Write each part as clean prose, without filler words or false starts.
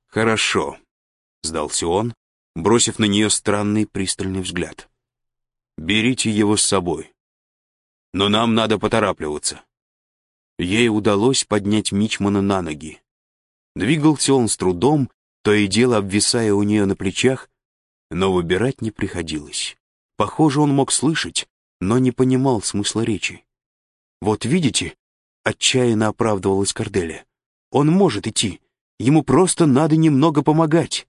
«Хорошо», — сдался он, бросив на нее странный пристальный взгляд. «Берите его с собой. Но нам надо поторапливаться». Ей удалось поднять мичмана на ноги. Двигался он с трудом, то и дело обвисая у нее на плечах, но выбирать не приходилось. Похоже, он мог слышать, но не понимал смысла речи. «Вот видите», — отчаянно оправдывалась Корделия, — «он может идти, ему просто надо немного помогать».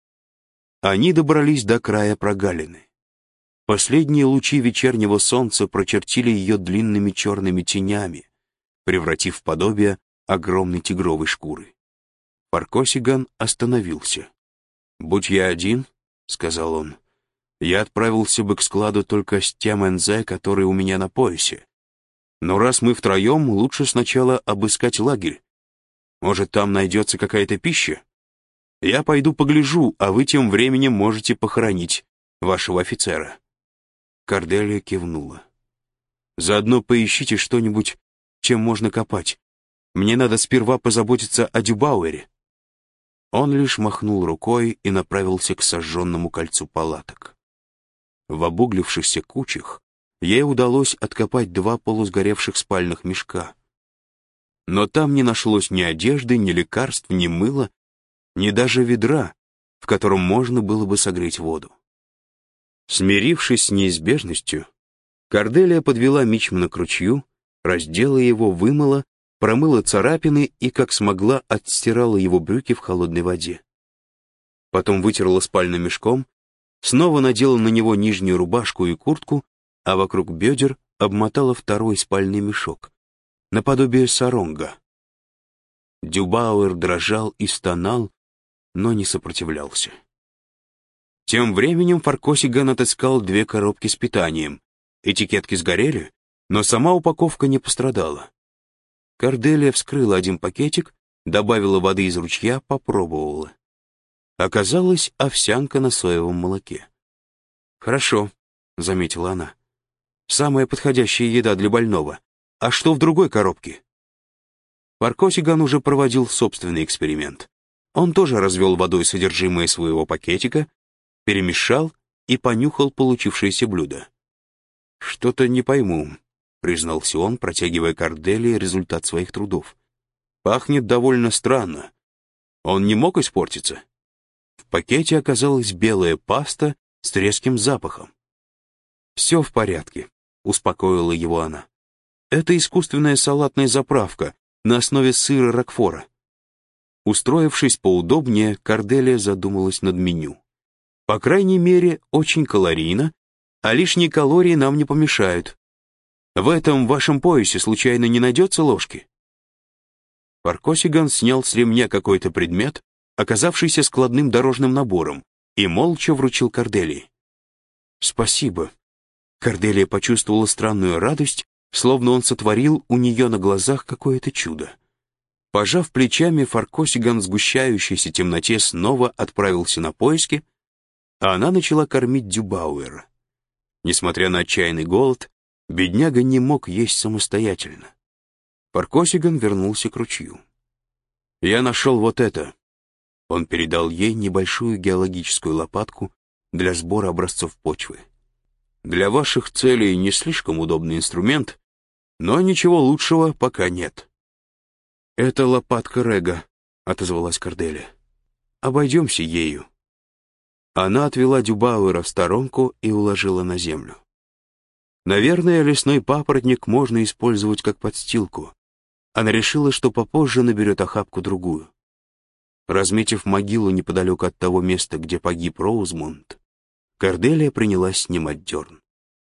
Они добрались до края прогалины. Последние лучи вечернего солнца прочертили ее длинными черными тенями, превратив в подобие огромной тигровой шкуры. Фаркосиган остановился. «Будь я один, — сказал он, — я отправился бы к складу только с тем НЗ, который у меня на поясе. Но раз мы втроем, лучше сначала обыскать лагерь. Может, там найдется какая-то пища? Я пойду погляжу, а вы тем временем можете похоронить вашего офицера». Корделия кивнула. «Заодно поищите что-нибудь, чем можно копать. Мне надо сперва позаботиться о Дюбауэре». Он лишь махнул рукой и направился к сожженному кольцу палаток. В обуглившихся кучах ей удалось откопать 2 полусгоревших спальных мешка. Но там не нашлось ни одежды, ни лекарств, ни мыла, ни даже ведра, в котором можно было бы согреть воду. Смирившись с неизбежностью, Корделия подвела мичмана к ручью, раздела его, вымыла, промыла царапины и, как смогла, отстирала его брюки в холодной воде. Потом вытерла спальным мешком, снова надела на него нижнюю рубашку и куртку, а вокруг бедер обмотала 2-й спальный мешок, наподобие саронга. Дюбауэр дрожал и стонал, но не сопротивлялся. Тем временем Фаркосиган отыскал 2 коробки с питанием. Этикетки сгорели, но сама упаковка не пострадала. Корделия вскрыла 1 пакетик, добавила воды из ручья, попробовала. Оказалось, овсянка на соевом молоке. «Хорошо», — заметила она. «Самая подходящая еда для больного. А что в другой коробке?» Фаркосиган уже проводил собственный эксперимент. Он тоже развел водой содержимое своего пакетика, перемешал и понюхал получившееся блюдо. «Что-то не пойму», — признался он, протягивая Корделии результат своих трудов. «Пахнет довольно странно. Он не мог испортиться?» В пакете оказалась белая паста с резким запахом. «Все в порядке», — успокоила его она. «Это искусственная салатная заправка на основе сыра Рокфора». Устроившись поудобнее, Корделия задумалась над меню. «По крайней мере, очень калорийно, а лишние калории нам не помешают. В этом вашем поясе случайно не найдется ложки?» Фаркосиган снял с ремня какой-то предмет, оказавшийся складным дорожным набором, и молча вручил Корделии. «Спасибо». Корделия почувствовала странную радость, словно он сотворил у нее на глазах какое-то чудо. Пожав плечами, Фаркосиган в сгущающейся темноте снова отправился на поиски, а она начала кормить Дюбауэра. Несмотря на отчаянный голод, бедняга не мог есть самостоятельно. Фаркосиган вернулся к ручью. «Я нашел вот это». Он передал ей небольшую геологическую лопатку для сбора образцов почвы. «Для ваших целей не слишком удобный инструмент, но ничего лучшего пока нет». «Это лопатка Рега», — отозвалась Корделия. «Обойдемся ею». Она отвела Дюбауэра в сторонку и уложила на землю. Наверное, лесной папоротник можно использовать как подстилку. Она решила, что попозже наберет охапку-другую. Разметив могилу неподалеку от того места, где погиб Роузмунд, Корделия принялась снимать дерн.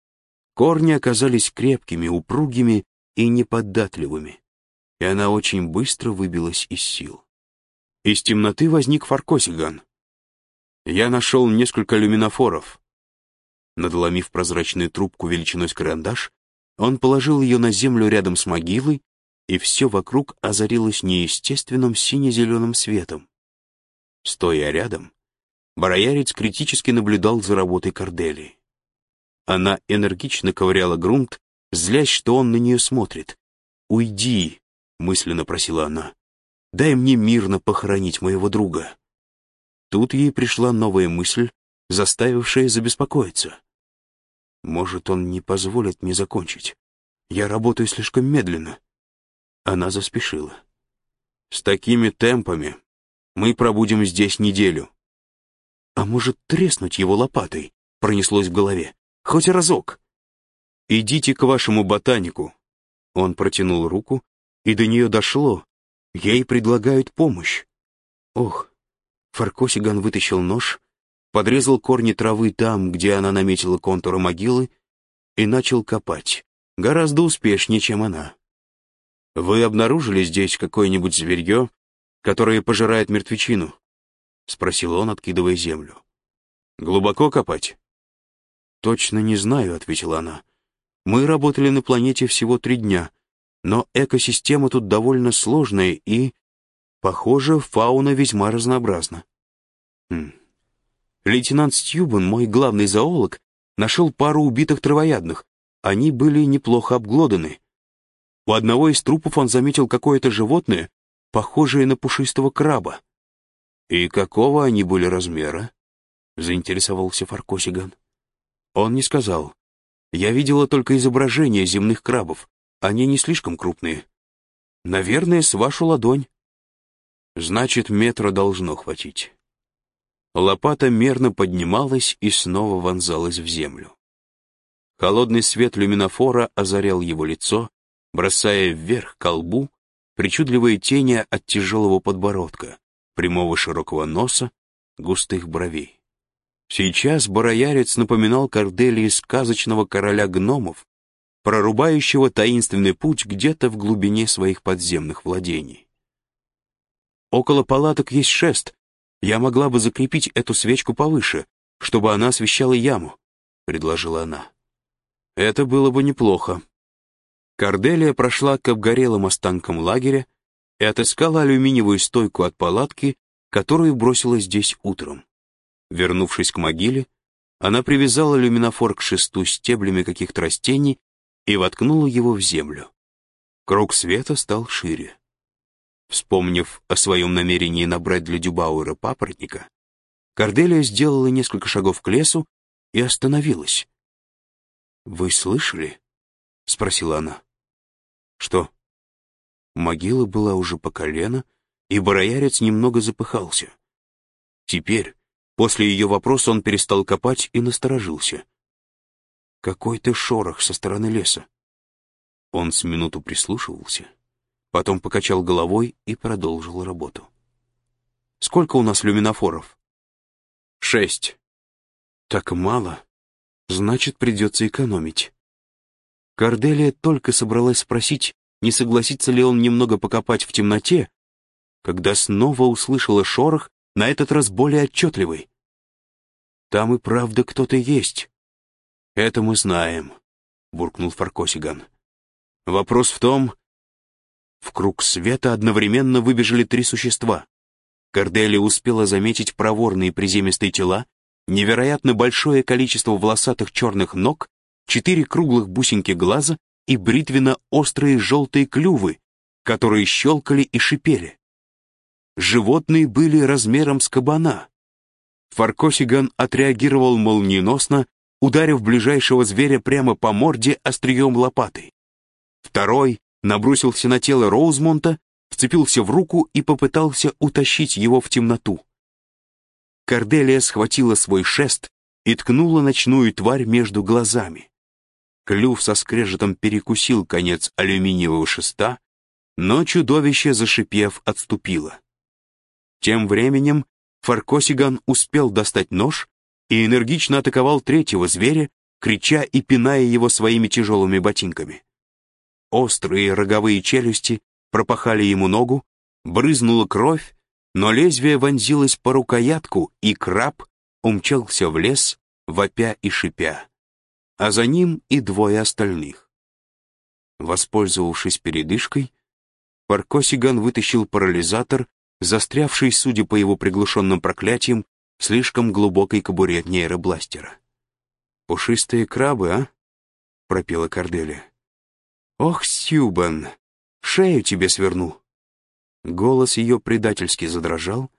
Корни оказались крепкими, упругими и неподатливыми, и она очень быстро выбилась из сил. Из темноты возник Фаркосиган. «Я нашел несколько люминофоров». Надломив прозрачную трубку величиной с карандаш, он положил ее на землю рядом с могилой, и все вокруг озарилось неестественным сине-зеленым светом. Стоя рядом, бароярец критически наблюдал за работой Корделии. Она энергично ковыряла грунт, злясь, что он на нее смотрит. «Уйди», — мысленно просила она, — «дай мне мирно похоронить моего друга». Тут ей пришла новая мысль, заставившая забеспокоиться. «Может, он не позволит мне закончить? Я работаю слишком медленно». Она заспешила. «С такими темпами мы пробудем здесь неделю». «А может, треснуть его лопатой?» — пронеслось в голове. «Хоть разок». «Идите к вашему ботанику». Он протянул руку, и до нее дошло. Ей предлагают помощь. Ох, Фаркосиган вытащил нож, подрезал корни травы там, где она наметила контуры могилы, и начал копать, гораздо успешнее, чем она. «Вы обнаружили здесь какое-нибудь зверье, которое пожирает мертвечину?» — спросил он, откидывая землю. «Глубоко копать?» «Точно не знаю», — ответила она. «Мы работали на планете всего 3 дня, но экосистема тут довольно сложная и, похоже, фауна весьма разнообразна». Лейтенант Стьюбан, мой главный зоолог, нашел пару убитых травоядных. Они были неплохо обглоданы. У одного из трупов он заметил какое-то животное, похожее на пушистого краба. «И какого они были размера?» — заинтересовался Фаркосиган. Он не сказал. «Я видела только изображения земных крабов. Они не слишком крупные. Наверное, с вашу ладонь». «Значит, метра должно хватить». Лопата мерно поднималась и снова вонзалась в землю. Холодный свет люминофора озарял его лицо, бросая вверх ко лбу причудливые тени от тяжелого подбородка, прямого широкого носа, густых бровей. Сейчас бароярец напоминал Корделии сказочного короля гномов, прорубающего таинственный путь где-то в глубине своих подземных владений. «Около палаток есть шест. Я могла бы закрепить эту свечку повыше, чтобы она освещала яму», — предложила она. «Это было бы неплохо». Корделия прошла к обгорелым останкам лагеря и отыскала алюминиевую стойку от палатки, которую бросила здесь утром. Вернувшись к могиле, она привязала люминофор к шесту стеблями каких-то растений и воткнула его в землю. Круг света стал шире. Вспомнив о своем намерении набрать для Дюбауэра папоротника, Корделия сделала несколько шагов к лесу и остановилась. «Вы слышали?» — спросила она. «Что?» Могила была уже по колено, и бароярец немного запыхался. Теперь, после ее вопроса, он перестал копать и насторожился. Какой-то шорох со стороны леса. Он с минуту прислушивался, потом покачал головой и продолжил работу. «Сколько у нас люминофоров?» 6. «Так мало. Значит, придется экономить». Корделия только собралась спросить, не согласится ли он немного покопать в темноте, когда снова услышала шорох, на этот раз более отчетливый. «Там и правда кто-то есть». «Это мы знаем», — буркнул Фаркосиган. «Вопрос в том...» В круг света одновременно выбежали 3 существа. Корделия успела заметить проворные приземистые тела, невероятно большое количество волосатых черных ног, 4 круглых бусинки глаза и бритвенно-острые желтые клювы, которые щелкали и шипели. Животные были размером с кабана. Фаркосиган отреагировал молниеносно, ударив ближайшего зверя прямо по морде острием лопаты. Второй набросился на тело Роузмонта, вцепился в руку и попытался утащить его в темноту. Корделия схватила свой шест и ткнула ночную тварь между глазами. Клюв со скрежетом перекусил конец алюминиевого шеста, но чудовище, зашипев, отступило. Тем временем Фаркосиган успел достать нож и энергично атаковал третьего зверя, крича и пиная его своими тяжелыми ботинками. Острые роговые челюсти пропахали ему ногу, брызнула кровь, но лезвие вонзилось по рукоятку, и краб умчался в лес, вопя и шипя, а за ним и 2 остальных. Воспользовавшись передышкой, Фаркосиган вытащил парализатор, застрявший, судя по его приглушенным проклятиям, в слишком глубокой кобуре от нейробластера. «Пушистые крабы, а?» — пропела Корделия. «Ох, Стьюбан, шею тебе сверну!» Голос ее предательски задрожал,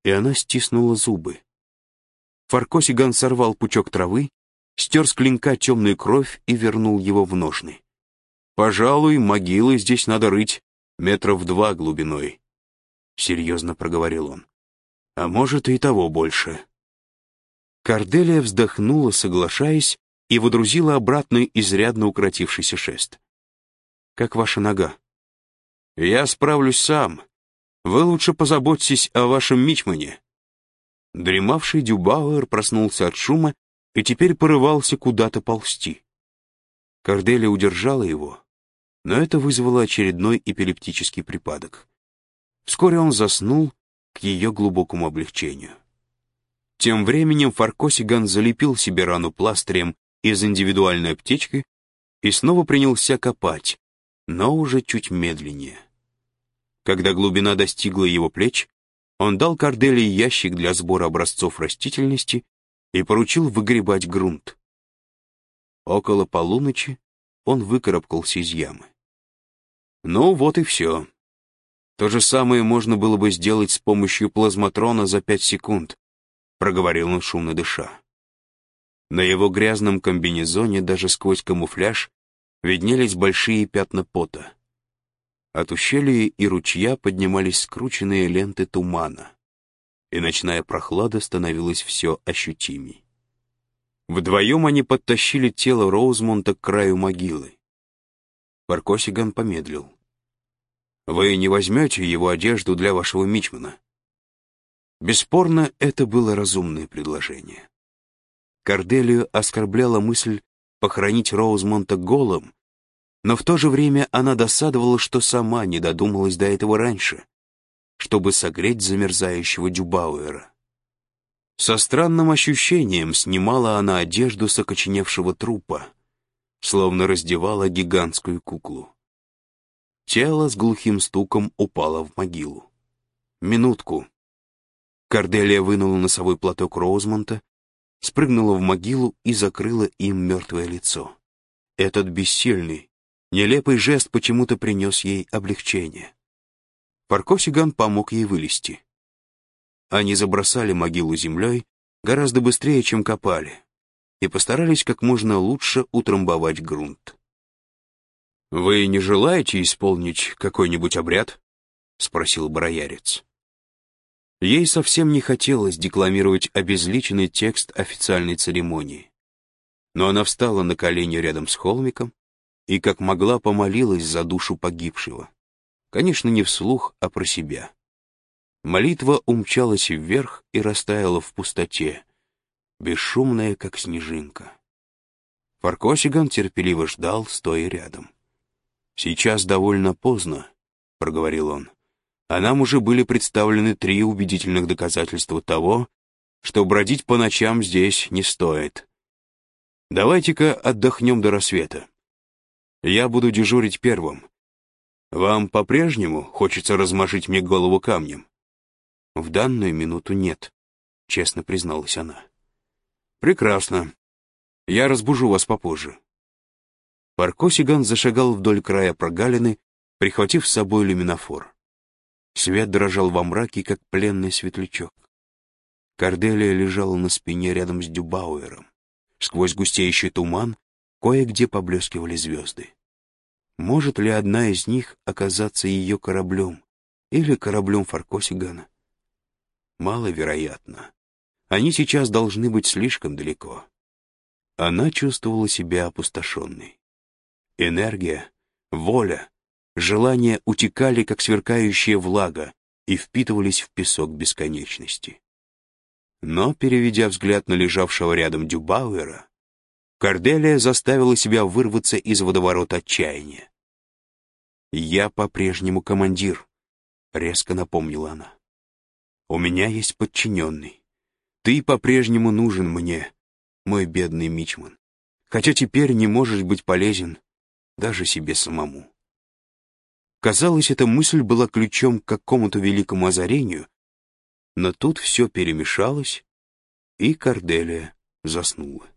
и она стиснула зубы. Фаркосиган сорвал пучок травы, стер с клинка темную кровь и вернул его в ножны. «Пожалуй, могилы здесь надо рыть 2 метра глубиной», — серьезно проговорил он. «А может, и того больше». Корделия вздохнула, соглашаясь, и водрузила обратно изрядно укоротившийся шест. «Как ваша нога?» «Я справлюсь сам. Вы лучше позаботьтесь о вашем мичмане». Дремавший Дюбауэр проснулся от шума и теперь порывался куда-то ползти. Корделия удержала его, но это вызвало очередной эпилептический припадок. Вскоре он заснул к ее глубокому облегчению. Тем временем Фаркосиган залепил себе рану пластырем из индивидуальной аптечки и снова принялся копать, но уже чуть медленнее. Когда глубина достигла его плеч, он дал Корделии ящик для сбора образцов растительности и поручил выгребать грунт. Около полуночи он выкарабкался из ямы. Ну вот и все. То же самое можно было бы сделать с помощью плазматрона за 5 секунд, проговорил он, шумно дыша. На его грязном комбинезоне даже сквозь камуфляж виднелись большие пятна пота. От ущелья и ручья поднимались скрученные ленты тумана, и ночная прохлада становилась все ощутимей. Вдвоем они подтащили тело Роузмонта к краю могилы. Фаркосиган помедлил. «Вы не возьмете его одежду для вашего мичмана?» Бесспорно, это было разумное предложение. Корделию оскорбляла мысль похоронить Роузмонта голым, но в то же время она досадовала, что сама не додумалась до этого раньше, чтобы согреть замерзающего Дюбауэра. Со странным ощущением снимала она одежду с окоченевшего трупа, словно раздевала гигантскую куклу. Тело с глухим стуком упало в могилу. «Минутку». Корделия вынула носовой платок Роузмонта, спрыгнула в могилу и закрыла им мертвое лицо. Этот бессильный, нелепый жест почему-то принес ей облегчение. Фаркосиган помог ей вылезти. Они забросали могилу землей гораздо быстрее, чем копали, и постарались как можно лучше утрамбовать грунт. «Вы не желаете исполнить какой-нибудь обряд?» — спросил бароярец. Ей совсем не хотелось декламировать обезличенный текст официальной церемонии. Но она встала на колени рядом с холмиком и как могла помолилась за душу погибшего. Конечно, не вслух, а про себя. Молитва умчалась вверх и растаяла в пустоте, бесшумная, как снежинка. Фаркосиган терпеливо ждал, стоя рядом. «Сейчас довольно поздно», — проговорил он, «а нам уже были представлены 3 убедительных доказательства того, что бродить по ночам здесь не стоит. Давайте-ка отдохнем до рассвета. Я буду дежурить первым. Вам по-прежнему хочется размажить мне голову камнем?» «В данную минуту нет», — честно призналась она. «Прекрасно. Я разбужу вас попозже». Фаркосиган зашагал вдоль края прогалины, прихватив с собой люминофор. Свет дрожал во мраке, как пленный светлячок. Корделия лежала на спине рядом с Дюбауэром. Сквозь густеющий туман кое-где поблескивали звезды. Может ли одна из них оказаться ее кораблем или кораблем Фаркосигана? Маловероятно. Они сейчас должны быть слишком далеко. Она чувствовала себя опустошенной. Энергия, воля, желания утекали, как сверкающая влага, и впитывались в песок бесконечности. Но, переведя взгляд на лежавшего рядом Дюбауэра, Корделия заставила себя вырваться из водоворота отчаяния. «Я по-прежнему командир», — резко напомнила она. «У меня есть подчиненный. Ты по-прежнему нужен мне, мой бедный мичман, хотя теперь не можешь быть полезен даже себе самому». Казалось, эта мысль была ключом к какому-то великому озарению, но тут все перемешалось, и Корделия заснула.